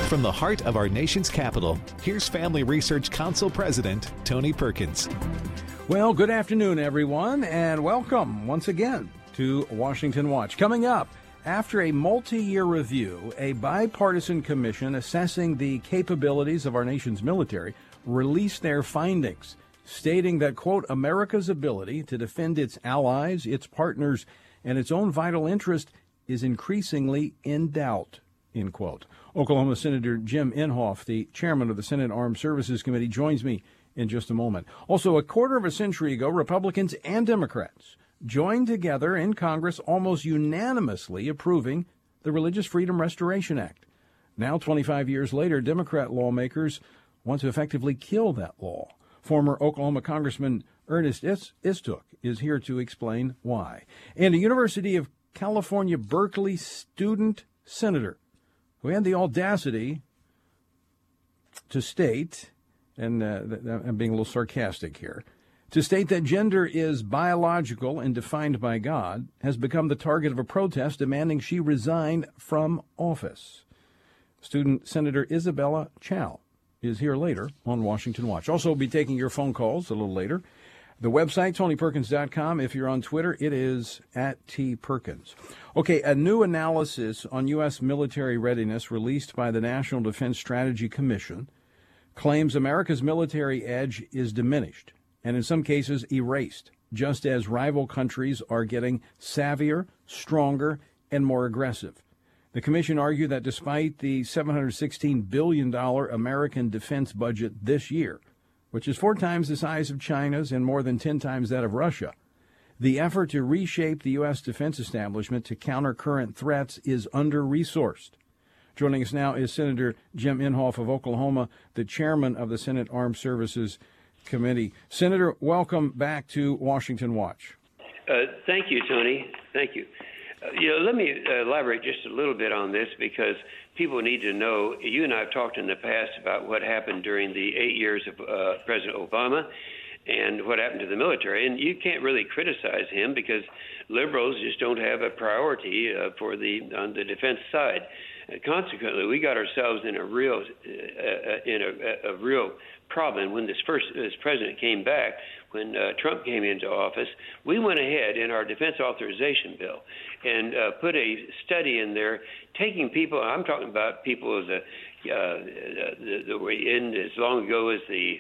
From the heart of our nation's capital, here's Family Research Council President Tony Perkins. Well, good afternoon, everyone, and welcome once again to Washington Watch. Coming up, after a multi-year review, a bipartisan commission assessing the capabilities of our nation's military released their findings, stating that, quote, America's ability to defend its allies, its partners, and its own vital interest is increasingly in doubt, end quote. Oklahoma Senator Jim Inhofe, the chairman of the Senate Armed Services Committee, joins me in just a moment. Also, a quarter of a century ago, Republicans and Democrats joined together in Congress almost unanimously approving the Religious Freedom Restoration Act. Now, 25 years later, Democrat lawmakers want to effectively kill that law. Former Oklahoma Congressman Ernest Istook is here to explain why. And a University of California, Berkeley student senator who had the audacity to state, and I'm being a little sarcastic here, to state that gender is biological and defined by God, has become the target of a protest demanding she resign from office. Student Senator Isabella Chow is here later on Washington Watch. Also, we'll be taking your phone calls a little later. The website, TonyPerkins.com. If you're on Twitter, it is @TPerkins. Okay, a new analysis on U.S. military readiness released by the National Defense Strategy Commission claims America's military edge is diminished and in some cases erased, just as rival countries are getting savvier, stronger, and more aggressive. The commission argued that despite the $716 billion American defense budget this year, which is 4 times the size of China's and more than 10 times that of Russia, the effort to reshape the U.S. defense establishment to counter current threats is under-resourced. Joining us now is Senator Jim Inhofe of Oklahoma, the chairman of the Senate Armed Services Committee. Senator, welcome back to Washington Watch. Thank you, Tony. Thank you. Let me elaborate just a little bit on this because people need to know. You and I have talked in the past about what happened during the 8 years of President Obama and what happened to the military. And you can't really criticize him because liberals just don't have a priority on the defense side. Consequently, we got ourselves in a real problem when this president came back. When Trump came into office, we went ahead in our defense authorization bill and put a study in there, taking people. I'm talking about people as the way in as long ago as the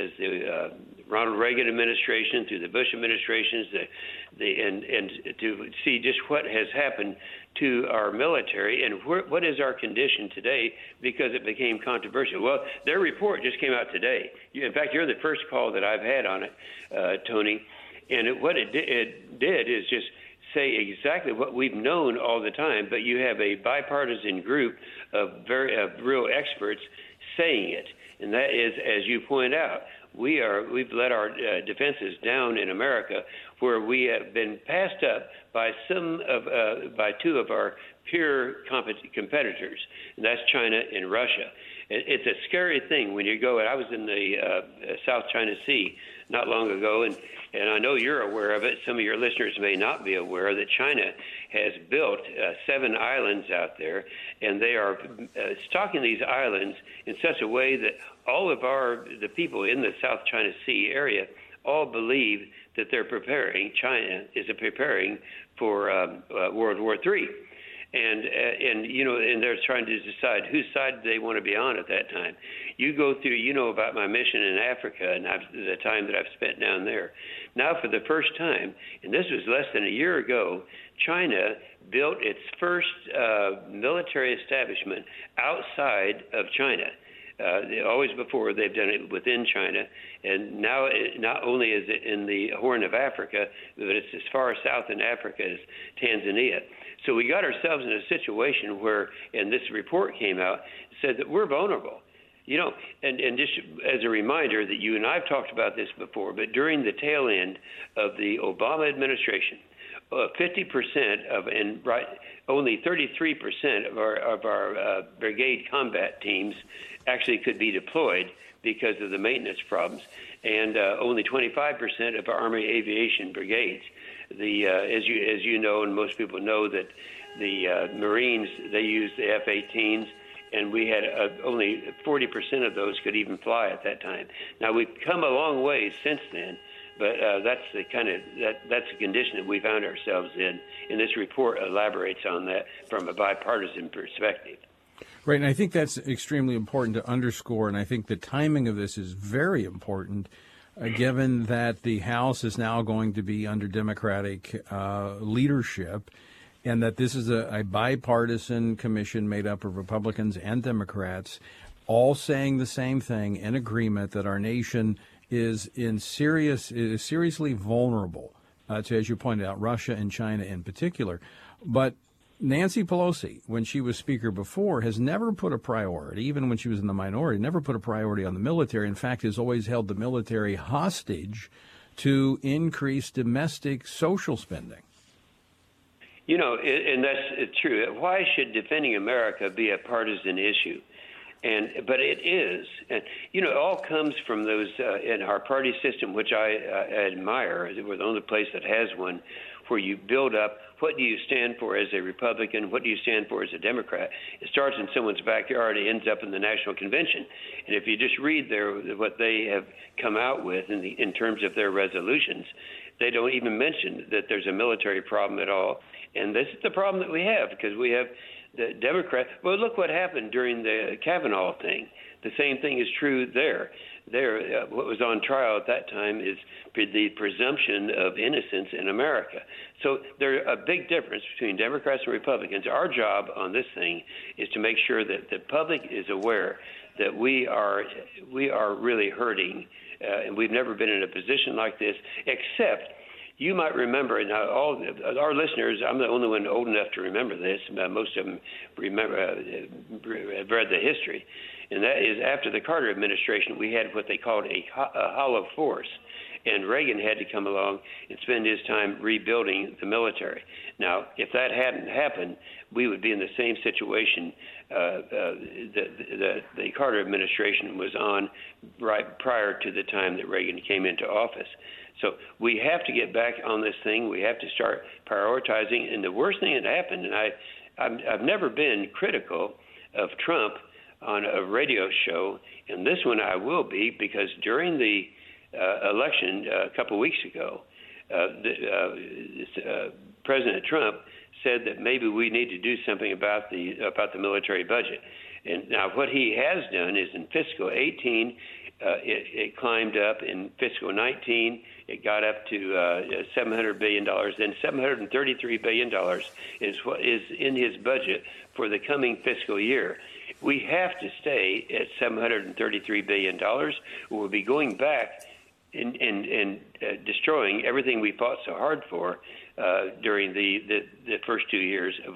Ronald Reagan administration through the Bush administrations, and to see just what has happened to our military and what is our condition today because it became controversial. Well, their report just came out today. In fact, you're the first call that I've had on it, Tony. And what it did is just say exactly what we've known all the time, but you have a bipartisan group of real experts saying it. And that is, as you point out, we've let our defenses down in America, where we have been passed up by by 2 of our peer competitors, and that's China and Russia. It's a scary thing when you go. I was in the South China Sea not long ago, and I know you're aware of it. Some of your listeners may not be aware that China has built 7 islands out there, and they are stocking these islands in such a way that all of the people in the South China Sea area all believe that China is preparing for World War III. And they're trying to decide whose side they want to be on at that time. You go through, about my mission in Africa and the time that I've spent down there. Now, for the first time, and this was less than a year ago, China built its first military establishment outside of China. Always before, they've done it within China, and now not only is it in the Horn of Africa, but it's as far south in Africa as Tanzania. So we got ourselves in a situation where, and this report came out, said that we're vulnerable. And just as a reminder that you and I have talked about this before, but during the tail end of the Obama administration, 50% only 33% of our brigade combat teams actually could be deployed because of the maintenance problems, and only 25% of our Army Aviation brigades. As you know, and most people know, that the Marines, they use the F-18s, and we had only 40% of those could even fly at that time. Now, we've come a long way since then, but that's the condition that we found ourselves in, and this report elaborates on that from a bipartisan perspective. Right, and I think that's extremely important to underscore, and I think the timing of this is very important, given that the House is now going to be under Democratic leadership, and that this is a bipartisan commission made up of Republicans and Democrats, all saying the same thing in agreement that our nation is seriously vulnerable to, as you pointed out, Russia and China in particular. But Nancy Pelosi, when she was Speaker before, has never put a priority, even when she was in the minority, never put a priority on the military. In fact, has always held the military hostage to increase domestic social spending. You know, and that's true. Why should defending America be a partisan issue? But it is. And, you know, it all comes from those in our party system, which I admire. We're the only place that has one, where you build up what do you stand for as a Republican, what do you stand for as a Democrat. It starts in someone's backyard, it ends up in the National Convention. And if you just read what they have come out with in terms of their resolutions, they don't even mention that there's a military problem at all. And this is the problem that we have, because we have the Democrats. Well, look what happened during the Kavanaugh thing. The same thing is true there. What was on trial at that time is the presumption of innocence in America. So there's a big difference between Democrats and Republicans. Our job on this thing is to make sure that the public is aware that we are really hurting, and we've never been in a position like this, except you might remember, now all our listeners, I'm the only one old enough to remember this, most of them have read the history, and that is after the Carter administration, we had what they called a hollow force, and Reagan had to come along and spend his time rebuilding the military. Now, if that hadn't happened, we would be in the same situation that the Carter administration was on right prior to the time that Reagan came into office. So we have to get back on this thing. We have to start prioritizing. And the worst thing that happened, and I've never been critical of Trump on a radio show, and this one I will be, because during the election a couple of weeks ago, President Trump said that maybe we need to do something about the military budget. And now what he has done is in fiscal 18, it climbed up. In fiscal 19, it got up to $700 billion. Then $733 billion is what is in his budget for the coming fiscal year. We have to stay at $733 billion. We'll be going back and destroying everything we fought so hard for during the first 2 years of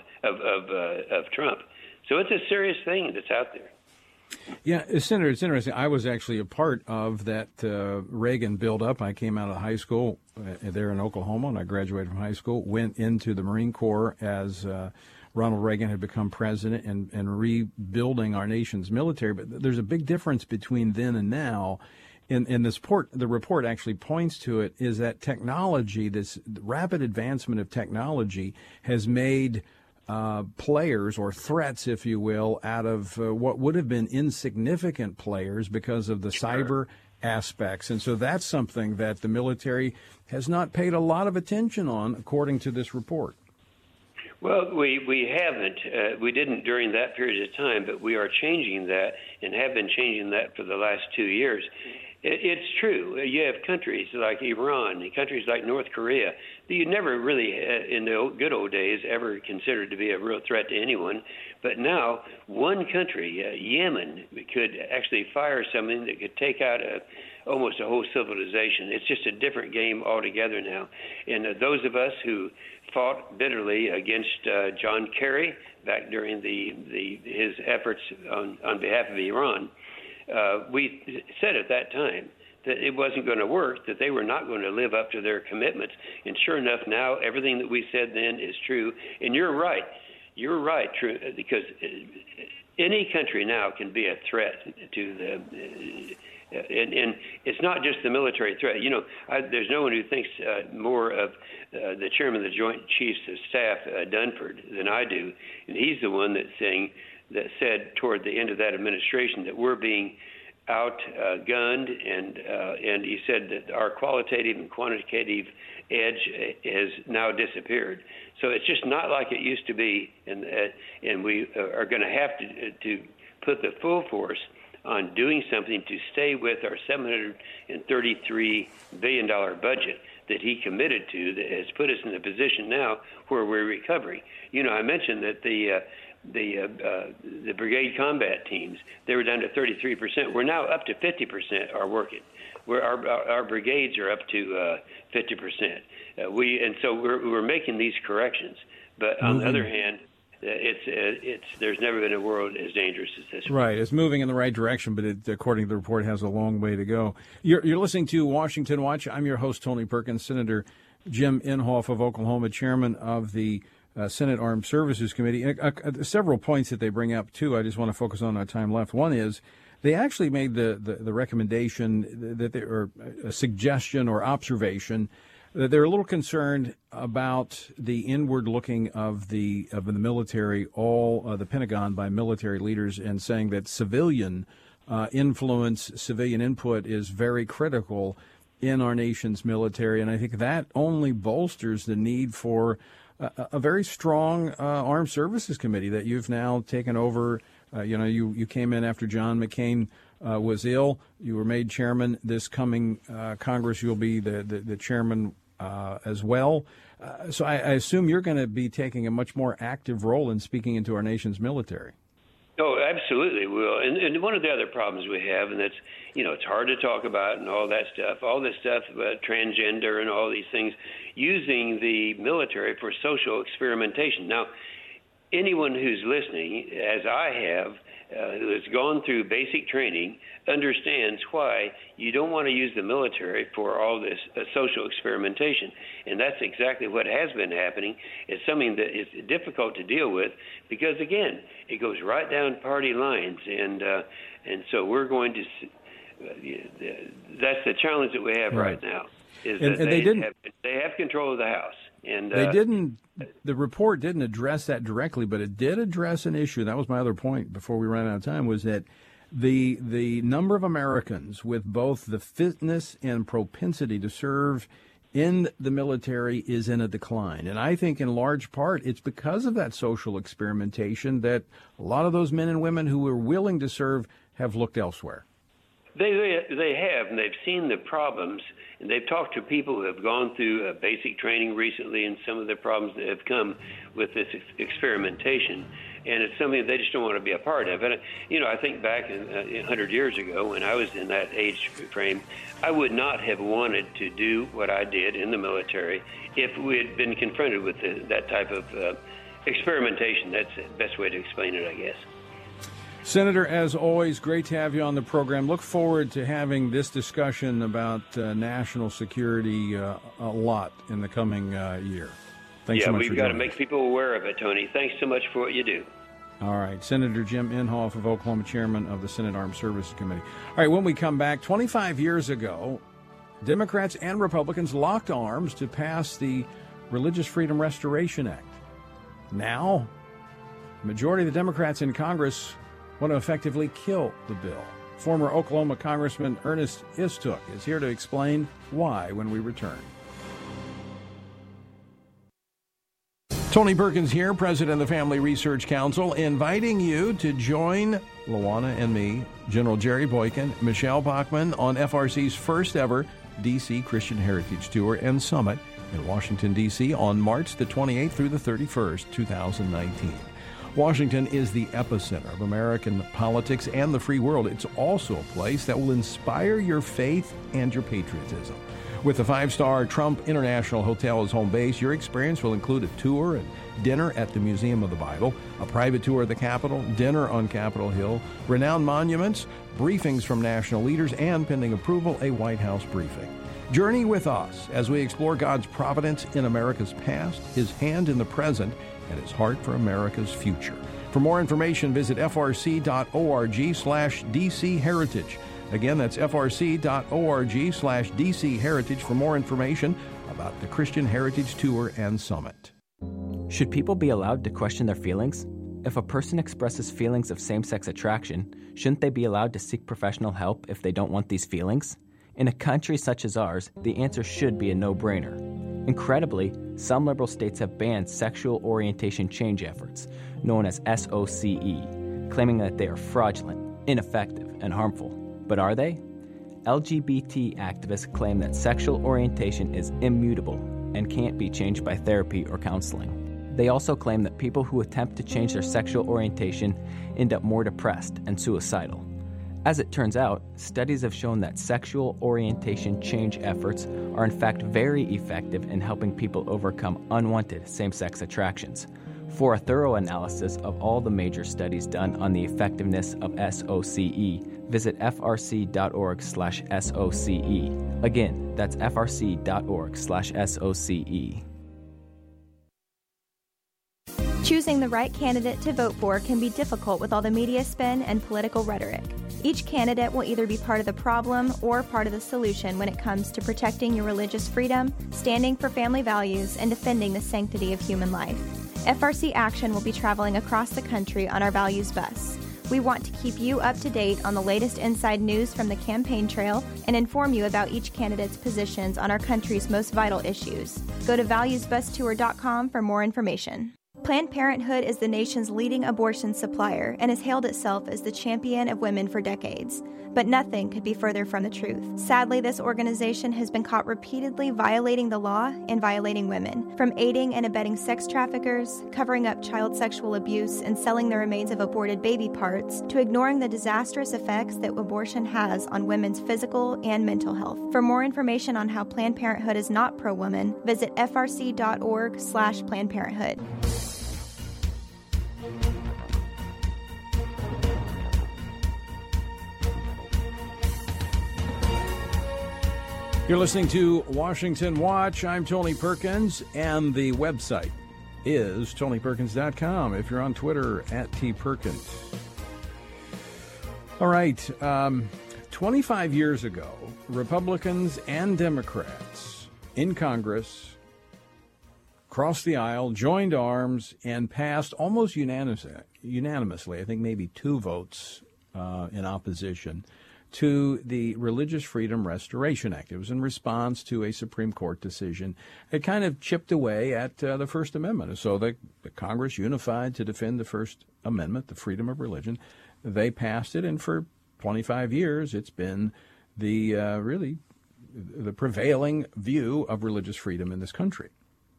of Trump. So it's a serious thing that's out there. Yeah, Senator, it's interesting. I was actually a part of that Reagan build-up. I came out of high school there in Oklahoma, and I graduated from high school, went into the Marine Corps as Ronald Reagan had become president and rebuilding our nation's military. But there's a big difference between then and now. In this the report actually points to it, is that technology, this rapid advancement of technology, has made players, or threats, if you will, out of what would have been insignificant players because of the cyber aspects. And so that's something that the military has not paid a lot of attention on, according to this report. Well, we haven't. We didn't during that period of time, but we are changing that and have been changing that for the last 2 years. It's true. You have countries like Iran and countries like North Korea that you never really, in the good old days, ever considered to be a real threat to anyone. But now, one country, Yemen, could actually fire something that could take out almost a whole civilization. It's just a different game altogether now. And those of us who fought bitterly against John Kerry back during his efforts on behalf of Iran, we said at that time that it wasn't going to work, that they were not going to live up to their commitments. And sure enough, now everything that we said then is true. And you're right. You're right, true, because any country now can be a threat to and it's not just the military threat. You know, there's no one who thinks more of the chairman of the Joint Chiefs of Staff, Dunford, than I do. And he's the one that's saying that said toward the end of that administration that we're being outgunned, and he said that our qualitative and quantitative edge has now disappeared. So it's just not like it used to be, and we are going to have to put the full force on doing something to stay with our $733 billion budget that he committed to, that has put us in a position now where we're recovering. You know, I mentioned that the brigade combat teams, they were down to 33%. We're now up to 50% are working. Our brigades are up to 50%. So we're making these corrections. But on the other hand, there's never been a world as dangerous as this one. Right, it's moving in the right direction, but it, according to the report, has a long way to go. You're listening to Washington Watch. I'm your host, Tony Perkins. Senator Jim Inhofe of Oklahoma, chairman of the Senate Armed Services Committee. Several points that they bring up, too, I just want to focus on our time left. One is they actually made the recommendation that or a suggestion or observation that they're a little concerned about the inward looking of the military, the Pentagon by military leaders, and saying that civilian influence, civilian input is very critical in our nation's military. And I think that only bolsters the need for a very strong Armed Services Committee that you've now taken over. You came in after John McCain was ill. You were made chairman. This coming Congress, you'll be the chairman as well. So I assume you're going to be taking a much more active role in speaking into our nation's military. Oh, absolutely, Will. And one of the other problems we have, and that's, it's hard to talk about and all that stuff, about transgender and all these things, using the military for social experimentation. Now, anyone who's listening, as I have, who has gone through basic training, understands why you don't want to use the military for all this social experimentation. And that's exactly what has been happening. It's something that is difficult to deal with because, again, it goes right down party lines. And so we're going to that's the challenge that we have right now, is that they have control of the House. And the report didn't address that directly, but it did address an issue. That was my other point before we ran out of time, was that the number of Americans with both the fitness and propensity to serve in the military is in a decline. And I think in large part it's because of that social experimentation that a lot of those men and women who were willing to serve have looked elsewhere. They have, and they've seen the problems, and they've talked to people who have gone through basic training recently and some of the problems that have come with this experimentation, and it's something that they just don't want to be a part of. And, I think back 100 years ago when I was in that age frame, I would not have wanted to do what I did in the military if we had been confronted with that type of experimentation. That's the best way to explain it, I guess. Senator, as always, great to have you on the program. Look forward to having this discussion about national security a lot in the coming year. Thanks so much for joining us. Yeah, we've got to make people aware of it, Tony. Thanks so much for what you do. All right. Senator Jim Inhofe of Oklahoma, chairman of the Senate Armed Services Committee. All right, when we come back, 25 years ago, Democrats and Republicans locked arms to pass the Religious Freedom Restoration Act. Now, the majority of the Democrats in Congress want to effectively kill the bill. Former Oklahoma Congressman Ernest Istook is here to explain why when we return. Tony Perkins here, president of the Family Research Council, inviting you to join Luana and me, General Jerry Boykin, Michelle Bachmann, on FRC's first ever D.C. Christian Heritage Tour and Summit in Washington, D.C. on March the 28th through the 31st, 2019. Washington is the epicenter of American politics and the free world. It's also a place that will inspire your faith and your patriotism. With the 5-star Trump International Hotel as home base, your experience will include a tour and dinner at the Museum of the Bible, a private tour of the Capitol, dinner on Capitol Hill, renowned monuments, briefings from national leaders, and, pending approval, a White House briefing. Journey with us as we explore God's providence in America's past, His hand in the present, and His heart for America's future. For more information, visit frc.org/DC Heritage. Again, that's frc.org/DC Heritage for more information about the Christian Heritage Tour and Summit. Should people be allowed to question their feelings? If a person expresses feelings of same-sex attraction, shouldn't they be allowed to seek professional help if they don't want these feelings? In a country such as ours, the answer should be a no-brainer. Incredibly, some liberal states have banned sexual orientation change efforts, known as SOCE, claiming that they are fraudulent, ineffective, and harmful. But are they? LGBT activists claim that sexual orientation is immutable and can't be changed by therapy or counseling. They also claim that people who attempt to change their sexual orientation end up more depressed and suicidal. As it turns out, studies have shown that sexual orientation change efforts are in fact very effective in helping people overcome unwanted same-sex attractions. For a thorough analysis of all the major studies done on the effectiveness of SOCE, visit frc.org/SOCE. Again, that's frc.org/SOCE. Choosing the right candidate to vote for can be difficult with all the media spin and political rhetoric. Each candidate will either be part of the problem or part of the solution when it comes to protecting your religious freedom, standing for family values, and defending the sanctity of human life. FRC Action will be traveling across the country on our values bus. We want to keep you up to date on the latest inside news from the campaign trail and inform you about each candidate's positions on our country's most vital issues. Go to valuesbustour.com for more information. Planned Parenthood is the nation's leading abortion supplier and has hailed itself as the champion of women for decades. But nothing could be further from the truth. Sadly, this organization has been caught repeatedly violating the law and violating women, from aiding and abetting sex traffickers, covering up child sexual abuse, and selling the remains of aborted baby parts, to ignoring the disastrous effects that abortion has on women's physical and mental health. For more information on how Planned Parenthood is not pro-woman, visit frc.org/Planned Parenthood. You're listening to Washington Watch. I'm Tony Perkins, and the website is tonyperkins.com if you're on Twitter at @tperkins. All right. 25 years ago, Republicans and Democrats in Congress crossed the aisle, joined arms, and passed almost unanimously, I think maybe 2 votes in opposition, to the Religious Freedom Restoration Act. It was in response to a Supreme Court decision. It kind of chipped away at the First Amendment. So the Congress unified to defend the First Amendment, the freedom of religion. They passed it, and for 25 years, it's been the really the prevailing view of religious freedom in this country.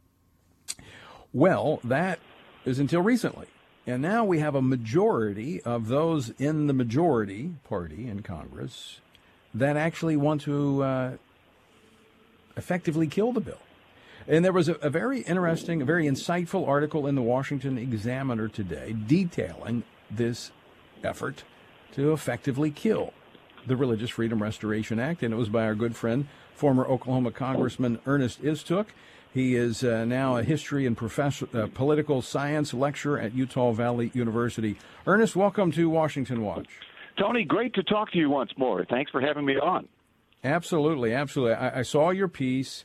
Well, that is until recently. And now we have a majority of those in the majority party in Congress that actually want to effectively kill the bill. And there was a very interesting, a very insightful article in the Washington Examiner today detailing this effort to effectively kill the Religious Freedom Restoration Act. And it was by our good friend, former Oklahoma Congressman Ernest Istook. He is now a history and political science lecturer at Utah Valley University. Ernest, welcome to Washington Watch. Tony, great to talk to you once more. Thanks for having me on. Absolutely, absolutely. I saw your piece.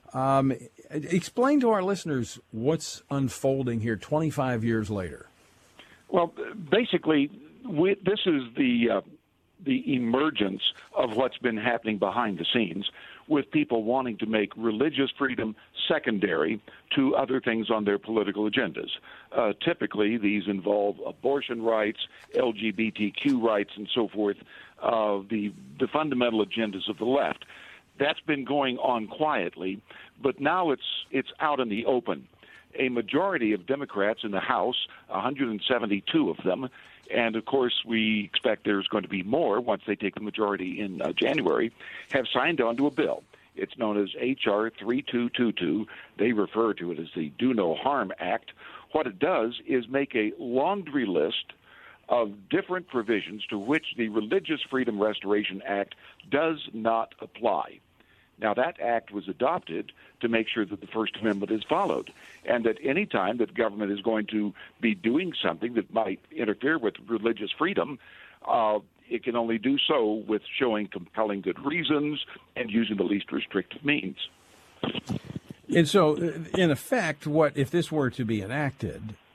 Explain to our listeners what's unfolding here 25 years later. Well, basically, this is the emergence of what's been happening behind the scenes, with people wanting to make religious freedom secondary to other things on their political agendas. Typically, these involve abortion rights, LGBTQ rights, and so forth, the fundamental agendas of the left. That's been going on quietly, but now it's out in the open. A majority of Democrats in the House, 172 of them, and, of course, we expect there's going to be more once they take the majority in January, have signed on to a bill. It's known as H.R. 3222. They refer to it as the Do No Harm Act. What it does is make a laundry list of different provisions to which the Religious Freedom Restoration Act does not apply. Now, that act was adopted to make sure that the First Amendment is followed, and at any time that government is going to be doing something that might interfere with religious freedom, it can only do so with showing compelling good reasons and using the least restrictive means. And so, in effect, what if this were to be enacted,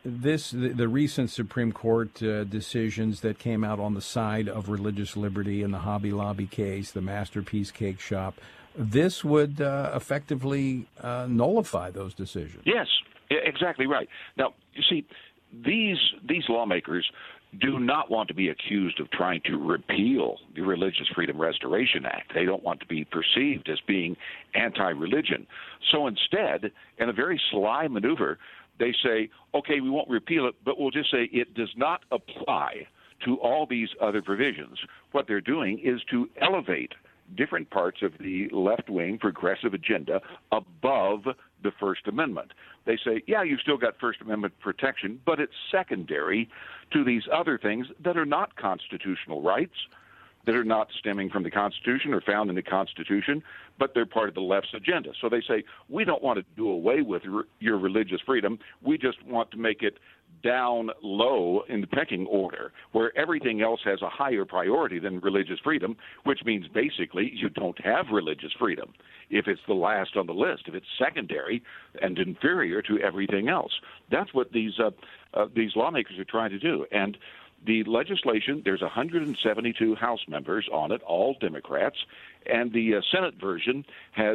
the recent Supreme Court decisions that came out on the side of religious liberty in the Hobby Lobby case, the Masterpiece Cake Shop, this would effectively nullify those decisions. Yes, exactly right. Now, you see, these lawmakers do not want to be accused of trying to repeal the Religious Freedom Restoration Act. They don't want to be perceived as being anti-religion. So instead, in a very sly maneuver, they say, okay, we won't repeal it, but we'll just say it does not apply to all these other provisions. What they're doing is to elevate different parts of the left-wing progressive agenda above the First Amendment. They say, yeah, you've still got First Amendment protection, but it's secondary to these other things that are not constitutional rights, that are not stemming from the Constitution or found in the Constitution, but they're part of the left's agenda. So they say, we don't want to do away with your religious freedom. We just want to make it down low in the pecking order, where everything else has a higher priority than religious freedom, which means basically you don't have religious freedom if it's the last on the list, if it's secondary and inferior to everything else. That's what these lawmakers are trying to do. And the legislation, there's 172 House members on it, all Democrats, and the Senate version has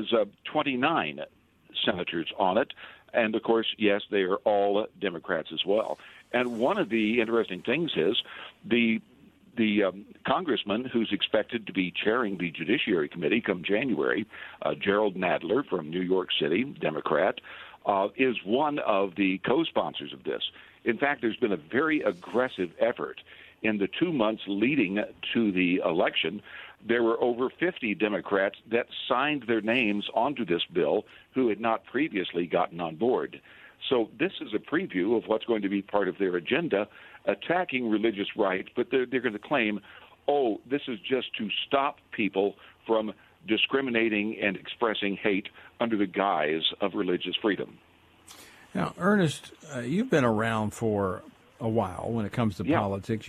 29 senators on it. And, of course, yes, they are all Democrats as well. And one of the interesting things is the congressman who's expected to be chairing the Judiciary Committee come January, Gerald Nadler from New York City, Democrat, is one of the co-sponsors of this. In fact, there's been a very aggressive effort in the 2 months leading to the election. There were over 50 Democrats that signed their names onto this bill who had not previously gotten on board. So this is a preview of what's going to be part of their agenda, attacking religious rights, but they're going to claim, oh, this is just to stop people from discriminating and expressing hate under the guise of religious freedom. Now, Ernest, you've been around for a while when it comes to politics.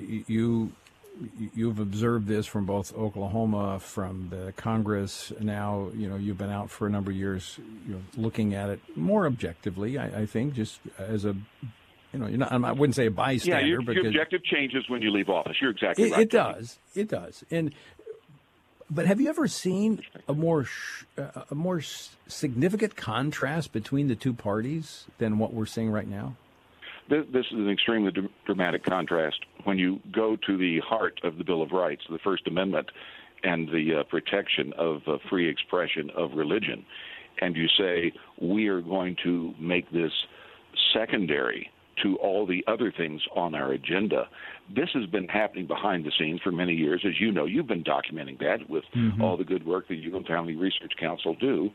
You've observed this from both Oklahoma, from the Congress. Now, you've been out for a number of years, looking at it more objectively. I think, just as a, I wouldn't say a bystander. Yeah, your objective changes when you leave office. You're exactly right. It does. But have you ever seen a more significant contrast between the two parties than what we're seeing right now? This is an extremely dramatic contrast when you go to the heart of the Bill of Rights, the First Amendment, and the protection of free expression of religion, and you say, we are going to make this secondary to all the other things on our agenda. This has been happening behind the scenes for many years. As you know, you've been documenting that with all the good work that you and Family Research Council do.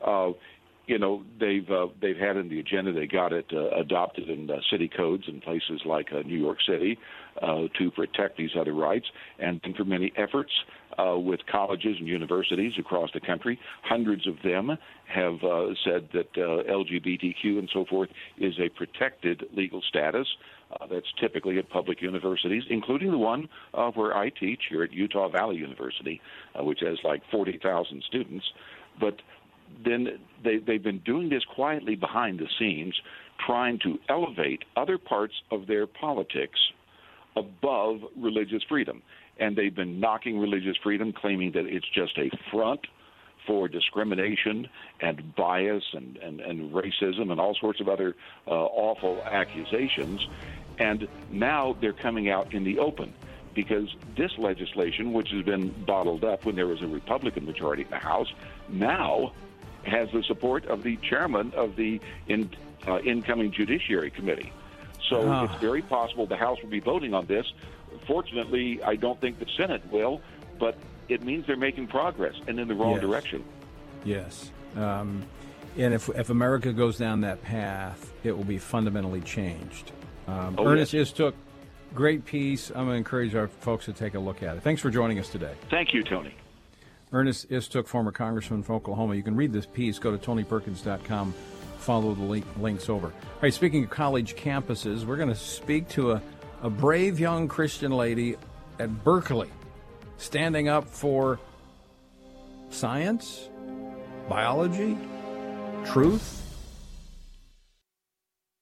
They've had in the agenda, they got it adopted in city codes in places like New York City to protect these other rights, and for many efforts with colleges and universities across the country. Hundreds of them have said that LGBTQ and so forth is a protected legal status. That's typically at public universities, including the one where I teach here at Utah Valley University, which has like 40,000 students. But then they've been doing this quietly behind the scenes, trying to elevate other parts of their politics above religious freedom. And they've been knocking religious freedom, claiming that it's just a front for discrimination and bias and racism and all sorts of other awful accusations. And now they're coming out in the open, because this legislation, which has been bottled up when there was a Republican majority in the House, now has the support of the chairman of the incoming Judiciary Committee. So it's very possible the House will be voting on this. Fortunately, I don't think the Senate will, but it means they're making progress and in the wrong direction. Yes. And if America goes down that path, it will be fundamentally changed. Ernest Istook, great piece. I'm going to encourage our folks to take a look at it. Thanks for joining us today. Thank you, Tony. Ernest Istook, former congressman from Oklahoma. You can read this piece. Go to TonyPerkins.com. Follow the links over. All right, speaking of college campuses, we're going to speak to a brave young Christian lady at Berkeley, standing up for science, biology, truth.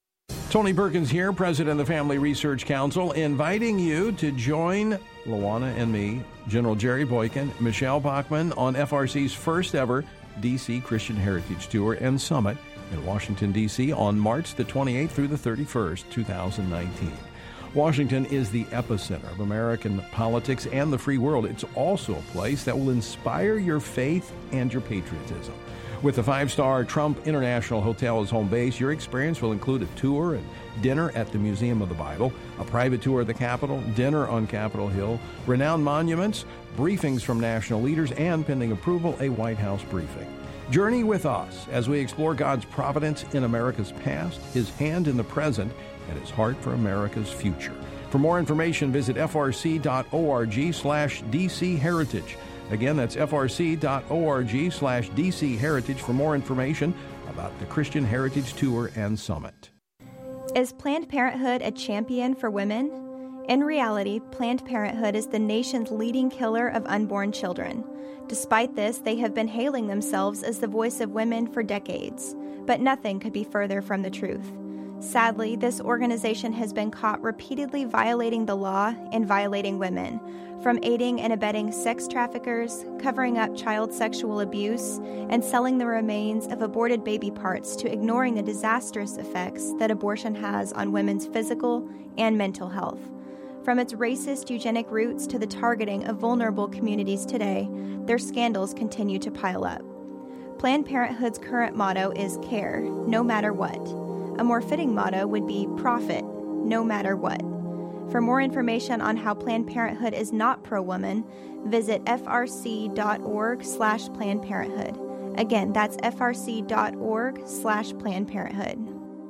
Tony Perkins here, president of the Family Research Council, inviting you to join Luana and me, General Jerry Boykin, Michelle Bachmann, on FRC's first ever D.C. Christian Heritage Tour and Summit in Washington, D.C. on March the 28th through the 31st, 2019. Washington is the epicenter of American politics and the free world. It's also a place that will inspire your faith and your patriotism. With the 5-star Trump International Hotel as home base, your experience will include a tour and dinner at the Museum of the Bible, a private tour of the Capitol, dinner on Capitol Hill, renowned monuments, briefings from national leaders, and, pending approval, a White House briefing. Journey with us as we explore God's providence in America's past, His hand in the present, and His heart for America's future. For more information, visit frc.org/DC Heritage. Again, that's frc.org/DC Heritage for more information about the Christian Heritage Tour and Summit. Is Planned Parenthood a champion for women? In reality, Planned Parenthood is the nation's leading killer of unborn children. Despite this, they have been hailing themselves as the voice of women for decades. But nothing could be further from the truth. Sadly, this organization has been caught repeatedly violating the law and violating women, from aiding and abetting sex traffickers, covering up child sexual abuse, and selling the remains of aborted baby parts to ignoring the disastrous effects that abortion has on women's physical and mental health. From its racist eugenic roots to the targeting of vulnerable communities today, their scandals continue to pile up. Planned Parenthood's current motto is care, no matter what. A more fitting motto would be profit, no matter what. For more information on how Planned Parenthood is not pro-woman, visit frc.org/Planned Parenthood. Again, that's frc.org/Planned Parenthood.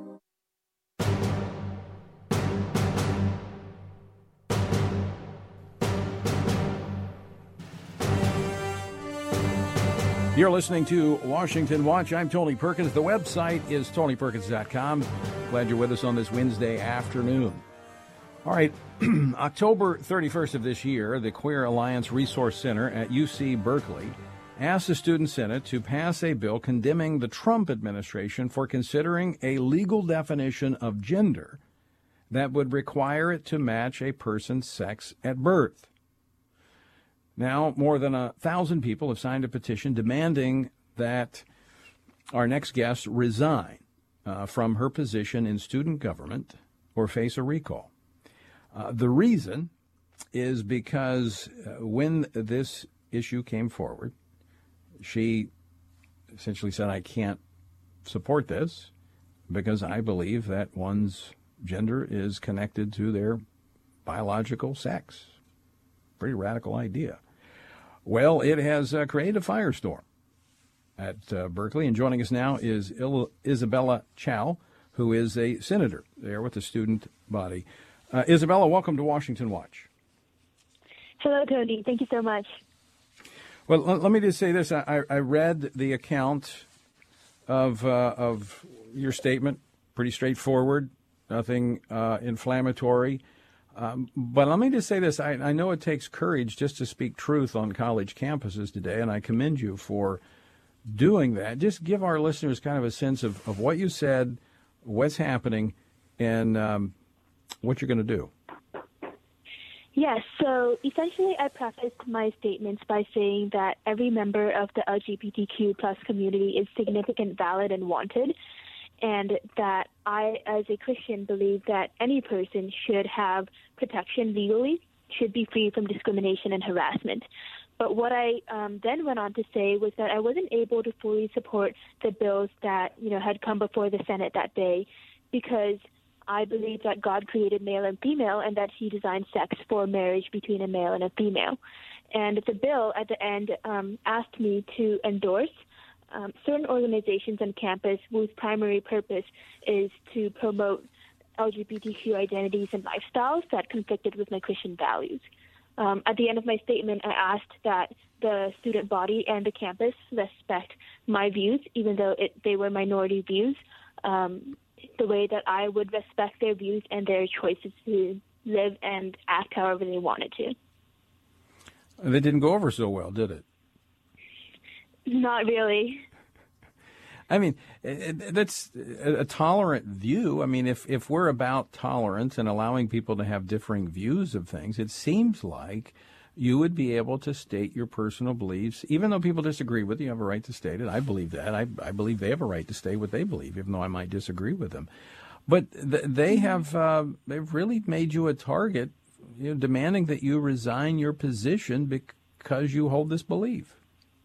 You're listening to Washington Watch. I'm Tony Perkins. The website is tonyperkins.com. Glad you're with us on this Wednesday afternoon. All right, October 31st of this year, the Queer Alliance Resource Center at UC Berkeley asked the Student Senate to pass a bill condemning the Trump administration for considering a legal definition of gender that would require it to match a person's sex at birth. Now, more than 1,000 people have signed a petition demanding that our next guest resign from her position in student government or face a recall. The reason is because when this issue came forward, she essentially said, I can't support this because I believe that one's gender is connected to their biological sex. Pretty radical idea. Well, it has created a firestorm at Berkeley, and joining us now is Isabella Chow, who is a senator there with the student body. Isabella, welcome to Washington Watch. Hello, Tony. Thank you so much. Well, let me just say this. I read the account of your statement. Pretty straightforward, nothing inflammatory. But let me just say this. I know it takes courage just to speak truth on college campuses today, and I commend you for doing that. Just give our listeners kind of a sense of what you said, what's happening, and what you're going to do. Yes, so essentially I prefaced my statements by saying that every member of the LGBTQ plus community is significant, valid, and wanted, and that I, as a Christian, believe that any person should have protection legally, should be free from discrimination and harassment. But what I then went on to say was that I wasn't able to fully support the bills that, had come before the Senate that day because I believe that God created male and female and that he designed sex for marriage between a male and a female. And the bill at the end asked me to endorse certain organizations on campus whose primary purpose is to promote LGBTQ identities and lifestyles that conflicted with my Christian values. At the end of my statement, I asked that the student body and the campus respect my views, even though they were minority views, the way that I would respect their views and their choices to live and act however they wanted to. That didn't go over so well, did it? Not really. I mean, that's a tolerant view. I mean, if we're about tolerance and allowing people to have differing views of things, it seems like you would be able to state your personal beliefs, even though people disagree with you. You have a right to state it. I believe that. I believe they have a right to state what they believe, even though I might disagree with them. But they've really made you a target, demanding that you resign your position because you hold this belief.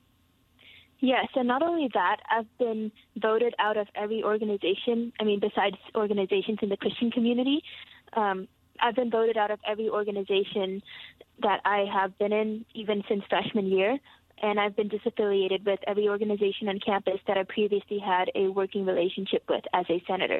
Yes, and not only that, I've been voted out of every organization. I mean, besides organizations in the Christian community, I've been voted out of every organization that I have been in, even since freshman year, and I've been disaffiliated with every organization on campus that I previously had a working relationship with as a senator.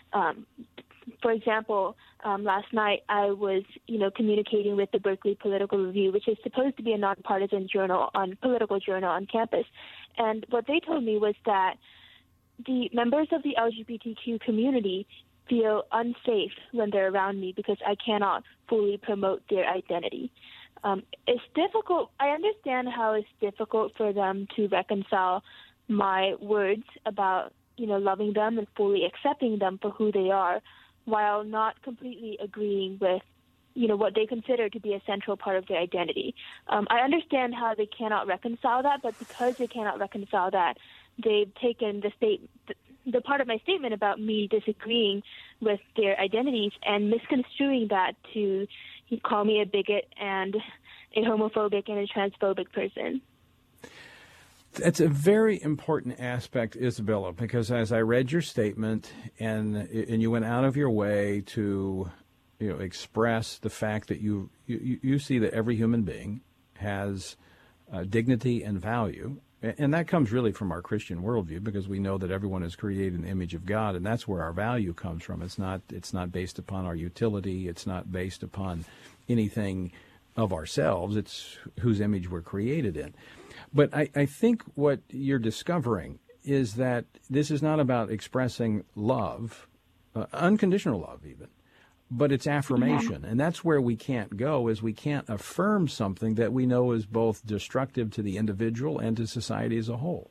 For example, last night I was, communicating with the Berkeley Political Review, which is supposed to be a nonpartisan political journal on campus. And what they told me was that the members of the LGBTQ community feel unsafe when they're around me because I cannot fully promote their identity. It's difficult. I understand how it's difficult for them to reconcile my words about, loving them and fully accepting them for who they are, while not completely agreeing with, what they consider to be a central part of their identity. I understand how they cannot reconcile that, but because they cannot reconcile that, they've taken the part of my statement about me disagreeing with their identities and misconstruing that to call me a bigot and a homophobic and a transphobic person. That's a very important aspect, Isabella, because as I read your statement and you went out of your way to express the fact that you see that every human being has dignity and value. And that comes really from our Christian worldview, because we know that everyone is created in the image of God, and that's where our value comes from. It's not based upon our utility. It's not based upon anything of ourselves. It's whose image we're created in. But I think what you're discovering is that this is not about expressing love, unconditional love even, but it's affirmation. And that's where we can't go, is we can't affirm something that we know is both destructive to the individual and to society as a whole.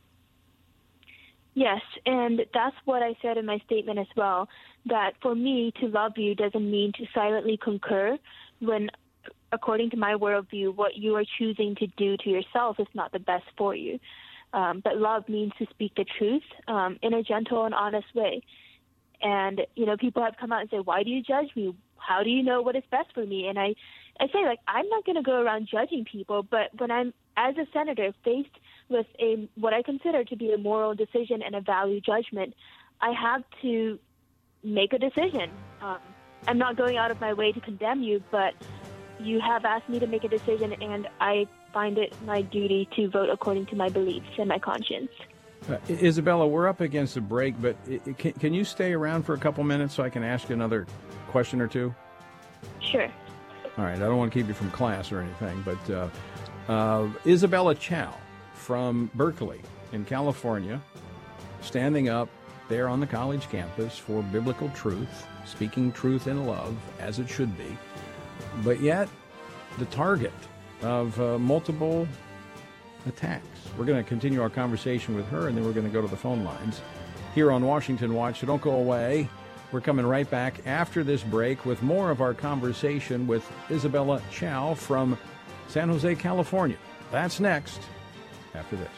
Yes, and that's what I said in my statement as well, that for me to love you doesn't mean to silently concur when, according to my worldview, what you are choosing to do to yourself is not the best for you. But love means to speak the truth in a gentle and honest way. And, people have come out and say, why do you judge me? How do you know what is best for me? And I say, I'm not going to go around judging people, but when I'm, as a senator, faced with what I consider to be a moral decision and a value judgment, I have to make a decision. I'm not going out of my way to condemn you, but you have asked me to make a decision, and I find it my duty to vote according to my beliefs and my conscience. Isabella, we're up against a break, but can you stay around for a couple minutes so I can ask you another question or two? Sure. All right. I don't want to keep you from class or anything, but Isabella Chow from Berkeley in California, standing up there on the college campus for biblical truth, speaking truth in love, as it should be, but yet the target of multiple attacks. We're going to continue our conversation with her, and then we're going to go to the phone lines here on Washington Watch. So don't go away. We're coming right back after this break with more of our conversation with Isabella Chow from San Jose, California. That's next after this.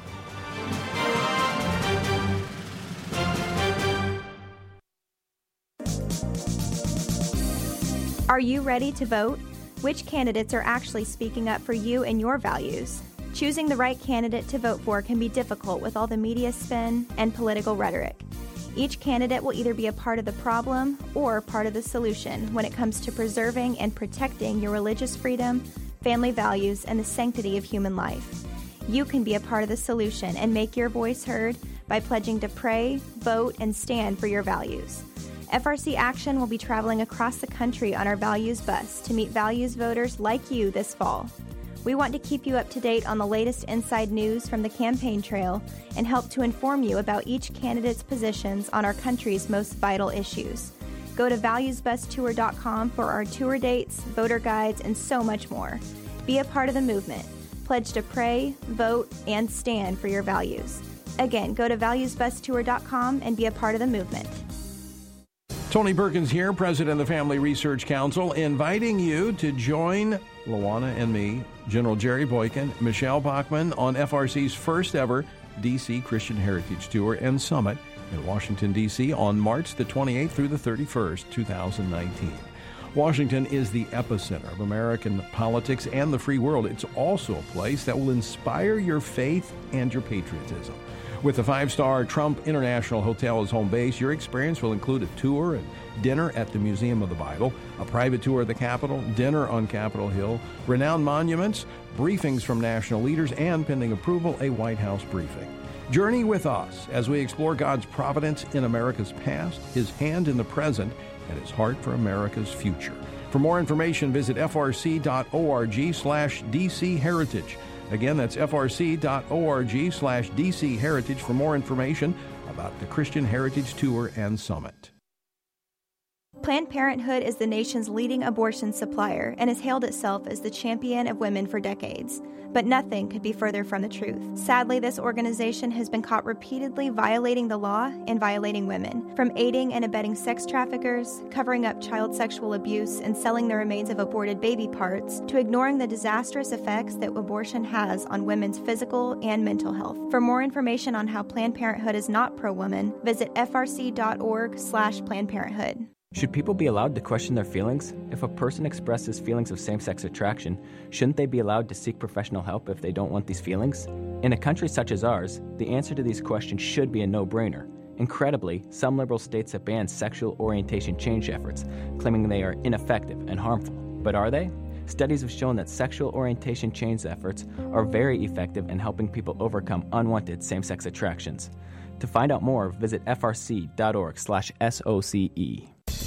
Are you ready to vote? Which candidates are actually speaking up for you and your values? Choosing the right candidate to vote for can be difficult with all the media spin and political rhetoric. Each candidate will either be a part of the problem or part of the solution when it comes to preserving and protecting your religious freedom, family values, and the sanctity of human life. You can be a part of the solution and make your voice heard by pledging to pray, vote, and stand for your values. FRC Action will be traveling across the country on our Values Bus to meet values voters like you this fall. We want to keep you up to date on the latest inside news from the campaign trail and help to inform you about each candidate's positions on our country's most vital issues. Go to valuesbustour.com for our tour dates, voter guides, and so much more. Be a part of the movement. Pledge to pray, vote, and stand for your values. Again, go to valuesbustour.com and be a part of the movement. Tony Perkins here, president of the Family Research Council, inviting you to join Luana and me, General Jerry Boykin, Michelle Bachmann, on FRC's first ever D.C. Christian Heritage Tour and Summit in Washington, D.C. on March the 28th through the 31st, 2019. Washington is the epicenter of American politics and the free world. It's also a place that will inspire your faith and your patriotism. With the 5-star Trump International Hotel as home base, your experience will include a tour and dinner at the Museum of the Bible, a private tour of the Capitol, dinner on Capitol Hill, renowned monuments, briefings from national leaders, and, pending approval, a White House briefing. Journey with us as we explore God's providence in America's past, His hand in the present, and His heart for America's future. For more information, visit frc.org/DC Heritage. Again, that's frc.org/DC Heritage for more information about the Christian Heritage Tour and Summit. Planned Parenthood is the nation's leading abortion supplier and has hailed itself as the champion of women for decades. But nothing could be further from the truth. Sadly, this organization has been caught repeatedly violating the law and violating women, from aiding and abetting sex traffickers, covering up child sexual abuse, and selling the remains of aborted baby parts, to ignoring the disastrous effects that abortion has on women's physical and mental health. For more information on how Planned Parenthood is not pro-woman, visit frc.org/Planned Parenthood. Should people be allowed to question their feelings? If a person expresses feelings of same-sex attraction, shouldn't they be allowed to seek professional help if they don't want these feelings? In a country such as ours, the answer to these questions should be a no-brainer. Incredibly, some liberal states have banned sexual orientation change efforts, claiming they are ineffective and harmful. But are they? Studies have shown that sexual orientation change efforts are very effective in helping people overcome unwanted same-sex attractions. To find out more, visit frc.org/SOCE.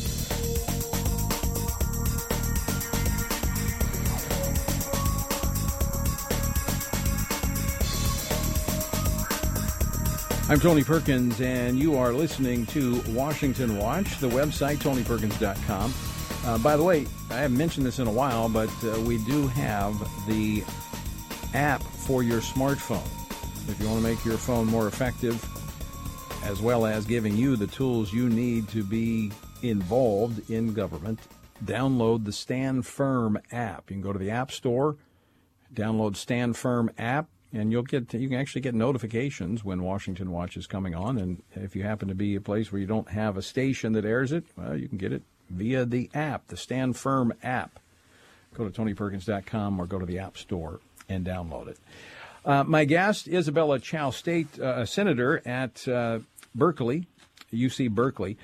I'm Tony Perkins, and you are listening to Washington Watch, the website, TonyPerkins.com. By the way, I haven't mentioned this in a while, but we do have the app for your smartphone. If you want to make your phone more effective, as well as giving you the tools you need to be involved in government, download the Stand Firm app. You can go to the App Store, download Stand Firm app, and you can actually get notifications when Washington Watch is coming on. And if you happen to be a place where you don't have a station that airs it, well, you can get it via the app, the Stand Firm app. Go to TonyPerkins.com or go to the App Store and download it. My guest, Isabella Chow, state senator at Berkeley, UC Berkeley.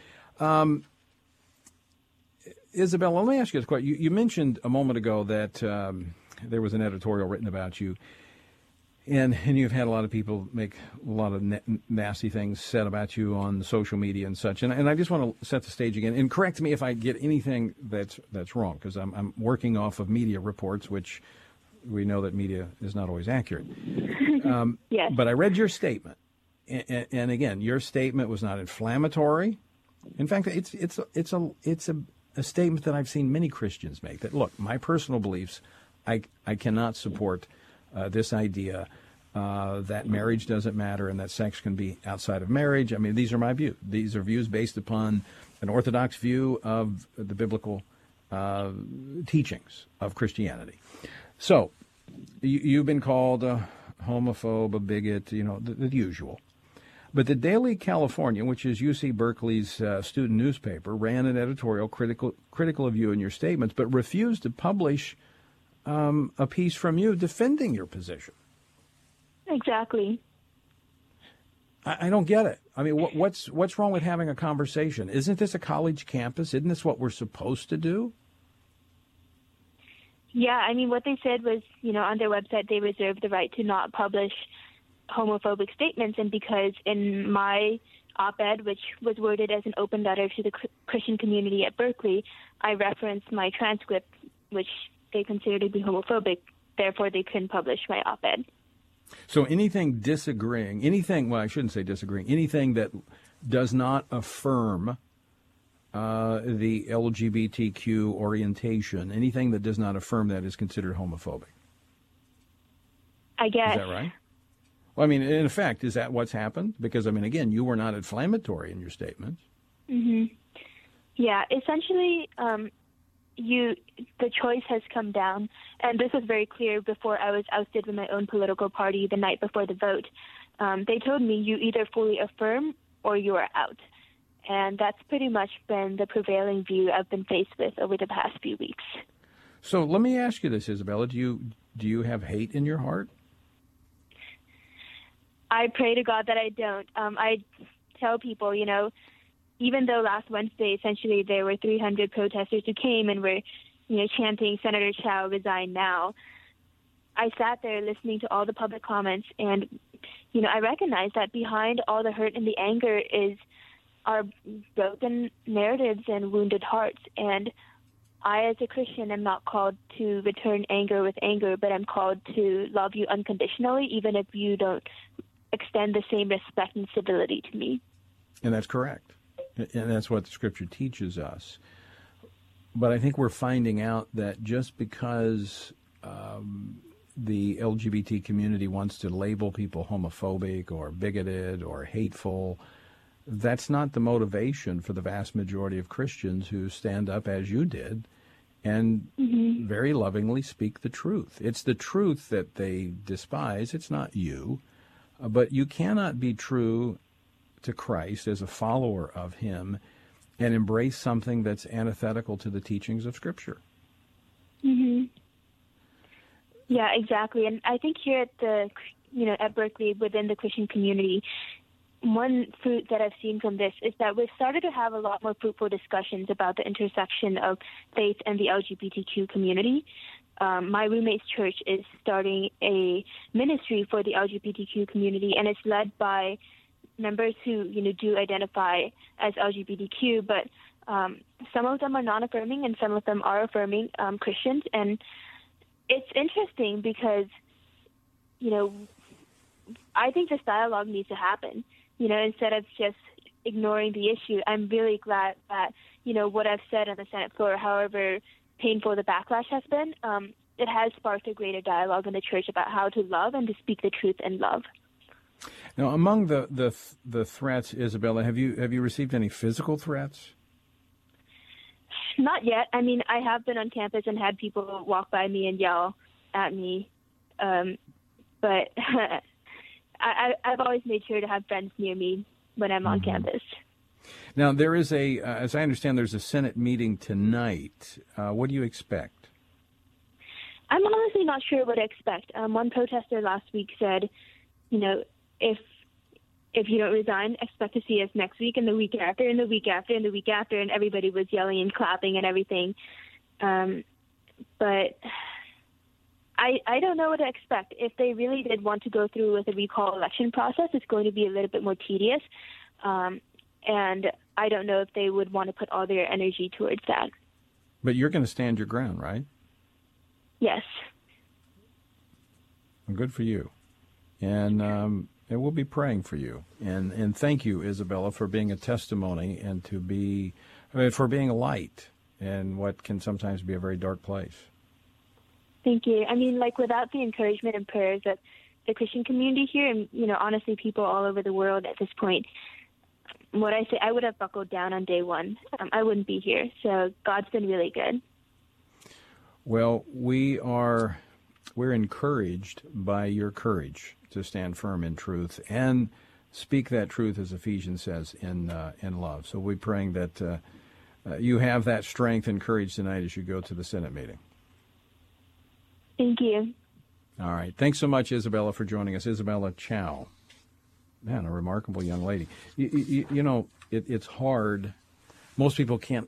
Isabella, let me ask you this question. You mentioned a moment ago that there was an editorial written about you. And you've had a lot of people make a lot of nasty things said about you on social media and such. And I just want to set the stage again. And correct me if I get anything that's wrong, because I'm working off of media reports, which we know that media is not always accurate. Yes. But I read your statement. And again, your statement was not inflammatory. In fact, it's a statement that I've seen many Christians make, that, look, my personal beliefs, I cannot support this idea that marriage doesn't matter and that sex can be outside of marriage. I mean, these are my views. These are views based upon an orthodox view of the biblical teachings of Christianity. So you've been called a homophobe, a bigot, the usual. But the Daily Californian, which is UC Berkeley's student newspaper, ran an editorial critical of you and your statements, but refused to publish a piece from you defending your position. Exactly. I don't get it. I mean, what's wrong with having a conversation? Isn't this a college campus? Isn't this what we're supposed to do? Yeah, I mean, what they said was, on their website, they reserve the right to not publish homophobic statements. And because in my op-ed, which was worded as an open letter to the Christian community at Berkeley, I referenced my transcript, which they consider to be homophobic. Therefore, they couldn't publish my op-ed. So anything that does not affirm the LGBTQ orientation, anything that does not affirm that is considered homophobic. I guess. Is that right? Well, I mean, in effect, is that what's happened? Because, I mean, again, you were not inflammatory in your statements. Mm-hmm. Yeah, essentially, the choice has come down, and this was very clear before I was ousted from my own political party the night before the vote. They told me you either fully affirm or you are out. And that's pretty much been the prevailing view I've been faced with over the past few weeks. So let me ask you this, Isabella. Do you have hate in your heart? I pray to God that I don't. I tell people, even though last Wednesday, essentially, there were 300 protesters who came and were, chanting, Senator Chao, resign now. I sat there listening to all the public comments, and, I recognize that behind all the hurt and the anger is our broken narratives and wounded hearts. And I, as a Christian, am not called to return anger with anger, but I'm called to love you unconditionally, even if you don't extend the same respect and civility to me. And that's correct. And that's what the Scripture teaches us. But I think we're finding out that just because the LGBT community wants to label people homophobic or bigoted or hateful, that's not the motivation for the vast majority of Christians who stand up as you did and very lovingly speak the truth. It's the truth that they despise. It's not you. But you cannot be true to Christ as a follower of him and embrace something that's antithetical to the teachings of Scripture. Mm-hmm. Yeah, exactly. And I think here at Berkeley, within the Christian community, one fruit that I've seen from this is that we've started to have a lot more fruitful discussions about the intersection of faith and the LGBTQ community. My roommate's church is starting a ministry for the LGBTQ community, and it's led by members who, do identify as LGBTQ, but some of them are non-affirming and some of them are affirming Christians. And it's interesting because, I think this dialogue needs to happen. Instead of just ignoring the issue, I'm really glad that, what I've said on the Senate floor, however painful the backlash has been, it has sparked a greater dialogue in the church about how to love and to speak the truth in love. Now, among the threats, Isabella, have you received any physical threats? Not yet. I mean, I have been on campus and had people walk by me and yell at me, but I've always made sure to have friends near me when I'm on campus. Now, there is as I understand, there's a Senate meeting tonight. What do you expect? I'm honestly not sure what to expect. One protester last week said, if you don't resign, expect to see us next week and the week after and the week after and the week after, and everybody was yelling and clapping and everything. But I don't know what to expect. If they really did want to go through with a recall election process, it's going to be a little bit more tedious. And I don't know if they would want to put all their energy towards that. But you're going to stand your ground, right? Yes. Well, good for you. And we'll be praying for you. And thank you, Isabella, for being a testimony and for being a light in what can sometimes be a very dark place. Thank you. I mean, without the encouragement and prayers of the Christian community here and, honestly, people all over the world at this point, what I say, I would have buckled down on day one. I wouldn't be here. So God's been really good. Well, we're encouraged by your courage to stand firm in truth and speak that truth, as Ephesians says, in love. So we're praying that you have that strength and courage tonight as you go to the Senate meeting. Thank you. All right. Thanks so much, Isabella, for joining us. Isabella Chao. Man, a remarkable young lady. It's hard. Most people can't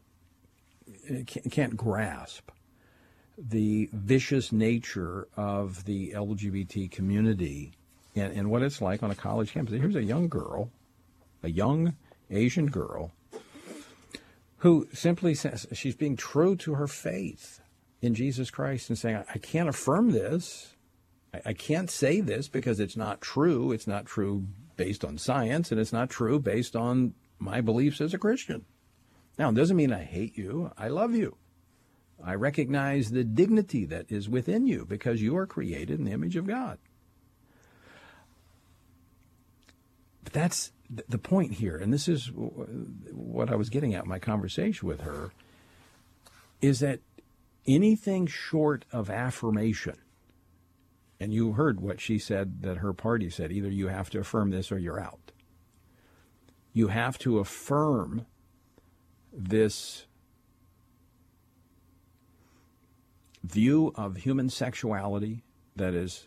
grasp the vicious nature of the LGBT community and what it's like on a college campus. Here's a young girl, a young Asian girl, who simply says she's being true to her faith in Jesus Christ and saying, I can't affirm this. I can't say this because it's not true. It's not true based on science, and it's not true based on my beliefs as a Christian. Now, it doesn't mean I hate you. I love you. I recognize the dignity that is within you because you are created in the image of God. But that's the point here, and this is what I was getting at in my conversation with her, is that anything short of affirmation, and you heard what she said that her party said, either you have to affirm this or you're out. You have to affirm this view of human sexuality that is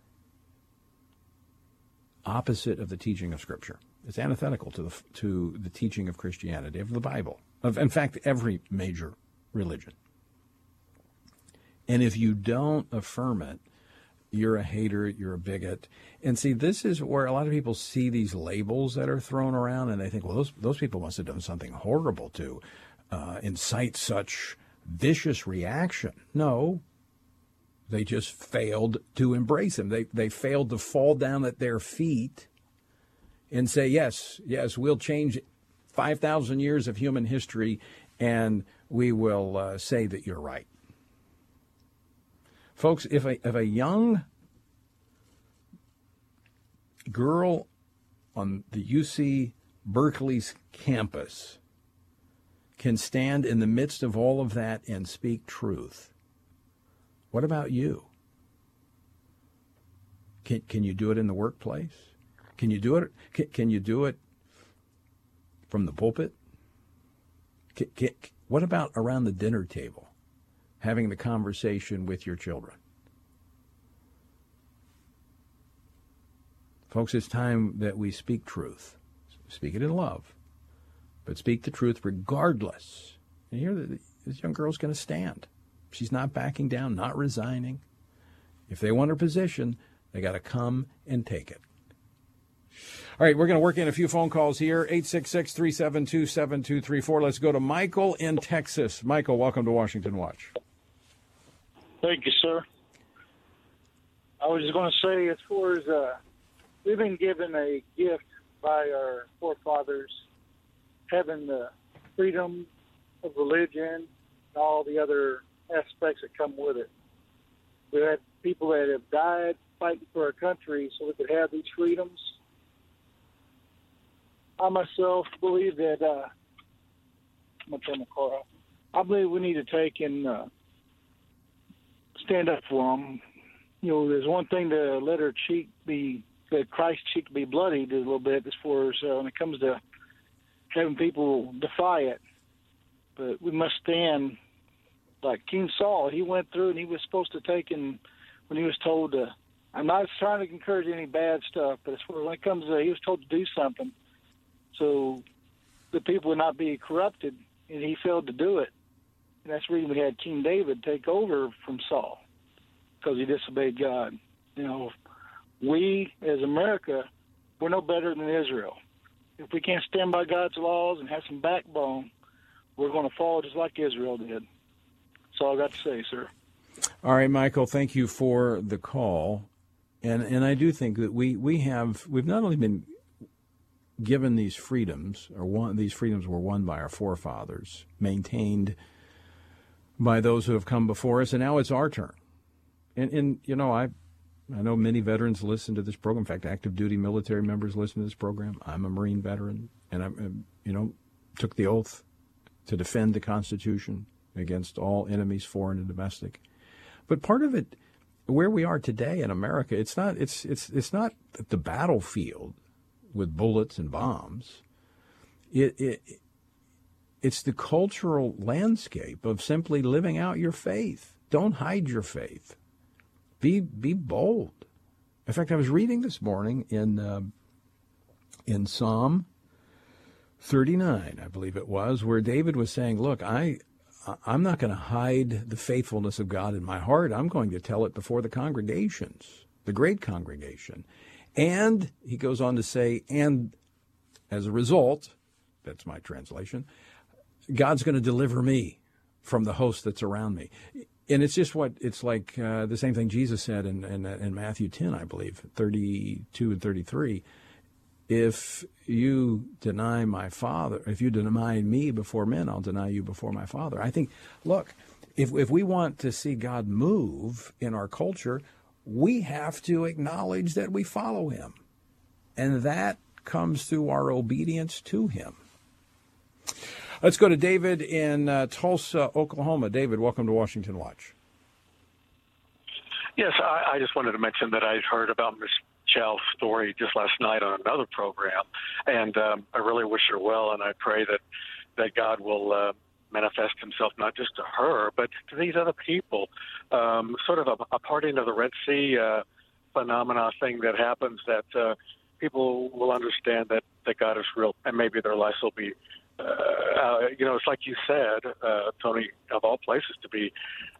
opposite of the teaching of Scripture. It's antithetical to the teaching of Christianity, of the Bible, of, in fact, every major religion. And if you don't affirm it, you're a hater, you're a bigot. And see, this is where a lot of people see these labels that are thrown around, and they think, well, those people must have done something horrible to incite such vicious reaction. No, they just failed to embrace him. They failed to fall down at their feet and say, yes, we'll change 5,000 years of human history, and we will say that you're right. Folks, if a young girl on the UC Berkeley's campus can stand in the midst of all of that and speak truth, what about you? Can you do it in the workplace? Can you do it? Can you do it from the pulpit? What about around the dinner table, having the conversation with your children? Folks, it's time that we speak truth. Speak it in love, but speak the truth regardless. And here, this young girl's going to stand. She's not backing down, not resigning. If they want her position, they got to come and take it. All right, we're going to work in a few phone calls here. 866-372-7234. Let's go to Michael in Texas. Michael, welcome to Washington Watch. Thank you, sir. I was just going to say, as far as we've been given a gift by our forefathers, having the freedom of religion and all the other aspects that come with it. We had people that have died fighting for our country so we could have these freedoms. I myself believe that I'm going to turn my car off. I believe we need to take and stand up for them. You know, there's one thing to let her cheek be, let Christ's cheek be bloodied a little bit as far as when it comes to having people defy it. But we must stand like King Saul. He went through and he was supposed to take, and when he was told to, I'm not trying to encourage any bad stuff, but as far as when it comes to, he was told to do something so the people would not be corrupted, and he failed to do it. And that's the reason we had King David take over from Saul, because he disobeyed God. You know, we as America, we're no better than Israel. If we can't stand by God's laws and have some backbone, we're going to fall just like Israel did. That's all I got to say, sir. All right, Michael, thank you for the call. And I do think that we've not only been given these freedoms, these freedoms were won by our forefathers, maintained by those who have come before us, and now it's our turn. And you know, I know many veterans listen to this program. In fact, active duty military members listen to this program. I'm a Marine veteran, and I took the oath to defend the Constitution against all enemies, foreign and domestic. But part of it, where we are today in America, it's not the battlefield with bullets and bombs. It's the cultural landscape of simply living out your faith. Don't hide your faith. Be bold. In fact, I was reading this morning in Psalm 39, I believe it was, where David was saying, look, I'm not going to hide the faithfulness of God in my heart. I'm going to tell it before the congregations, the great congregation. And he goes on to say, and as a result, that's my translation, God's going to deliver me from the host that's around me. And it's just it's like the same thing Jesus said in Matthew 10, I believe, 32 and 33. If you deny my Father, if you deny me before men, I'll deny you before my Father. I think, look, if we want to see God move in our culture, we have to acknowledge that we follow him. And that comes through our obedience to him. Let's go to David in Tulsa, Oklahoma. David, welcome to Washington Watch. Yes, I just wanted to mention that I heard about Miss Chow's story just last night on another program, and I really wish her well, and I pray that God will manifest himself not just to her, but to these other people. Sort of a parting of the Red Sea phenomena thing that happens, that people will understand that God is real, and maybe their lives will be, it's like you said, Tony, of all places to be,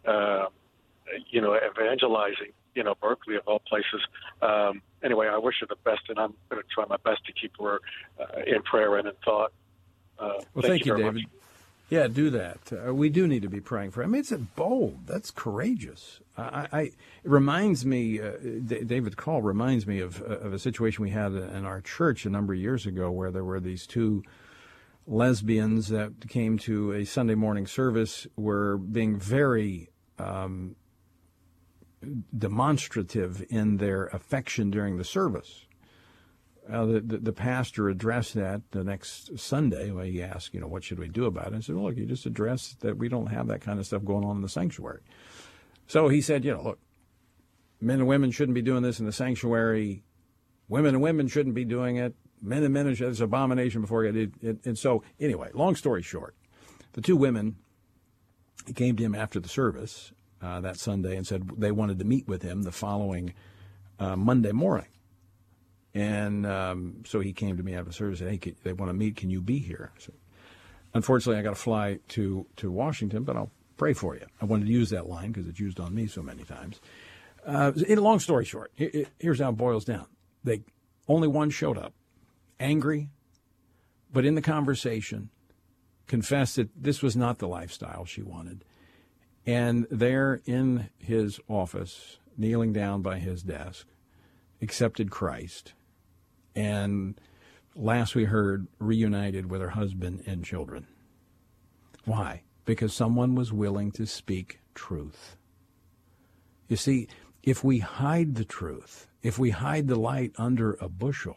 evangelizing, Berkeley of all places. Anyway, I wish her the best, and I'm going to try my best to keep her in prayer and in thought. Well, thank you, David. Much. Yeah, do that. We do need to be praying for him. It's bold. That's courageous. It reminds me, David Call reminds me of a situation we had in our church a number of years ago where there were these two lesbians that came to a Sunday morning service, were being very demonstrative in their affection during the service. The pastor addressed that the next Sunday when he asked, what should we do about it? I said, well, look, you just address that we don't have that kind of stuff going on in the sanctuary. So he said, look, men and women shouldn't be doing this in the sanctuary. Women and women shouldn't be doing it. Men and men, it's an abomination before God. And so, anyway, long story short, the two women came to him after the service that Sunday and said they wanted to meet with him the following Monday morning. And so he came to me after the service and said, hey, they want to meet. Can you be here? I said, unfortunately, I got to fly to Washington, but I'll pray for you. I wanted to use that line because it's used on me so many times. Long story short, here's how it boils down. Only one showed up, angry, but in the conversation, confessed that this was not the lifestyle she wanted. And there in his office, kneeling down by his desk, accepted Christ, and last we heard, reunited with her husband and children. Why? Because someone was willing to speak truth. You see, if we hide the truth, if we hide the light under a bushel,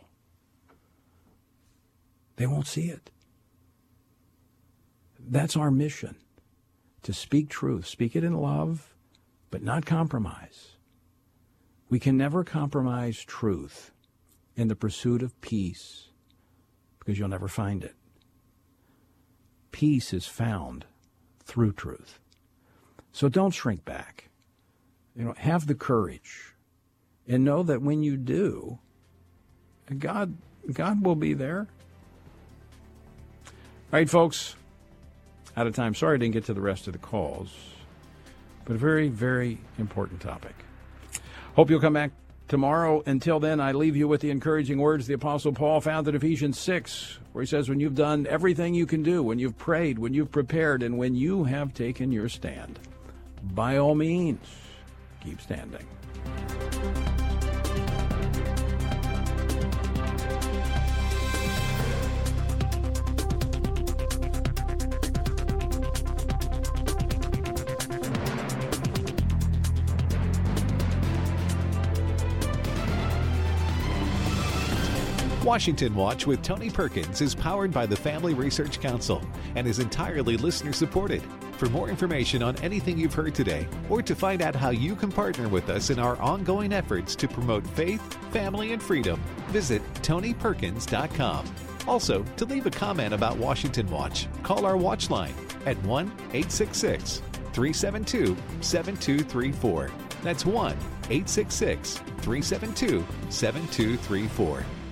they won't see it. That's our mission, to speak truth. Speak it in love, but not compromise. We can never compromise truth in the pursuit of peace because you'll never find it. Peace is found through truth. So don't shrink back. Have the courage and know that when you do, God will be there. All right, folks, out of time. Sorry I didn't get to the rest of the calls, but a very, very important topic. Hope you'll come back tomorrow. Until then, I leave you with the encouraging words the Apostle Paul found in Ephesians 6, where he says, when you've done everything you can do, when you've prayed, when you've prepared, and when you have taken your stand, by all means, keep standing. Washington Watch with Tony Perkins is powered by the Family Research Council and is entirely listener-supported. For more information on anything you've heard today, or to find out how you can partner with us in our ongoing efforts to promote faith, family, and freedom, visit TonyPerkins.com. Also, to leave a comment about Washington Watch, call our watch line at 1-866-372-7234. That's 1-866-372-7234.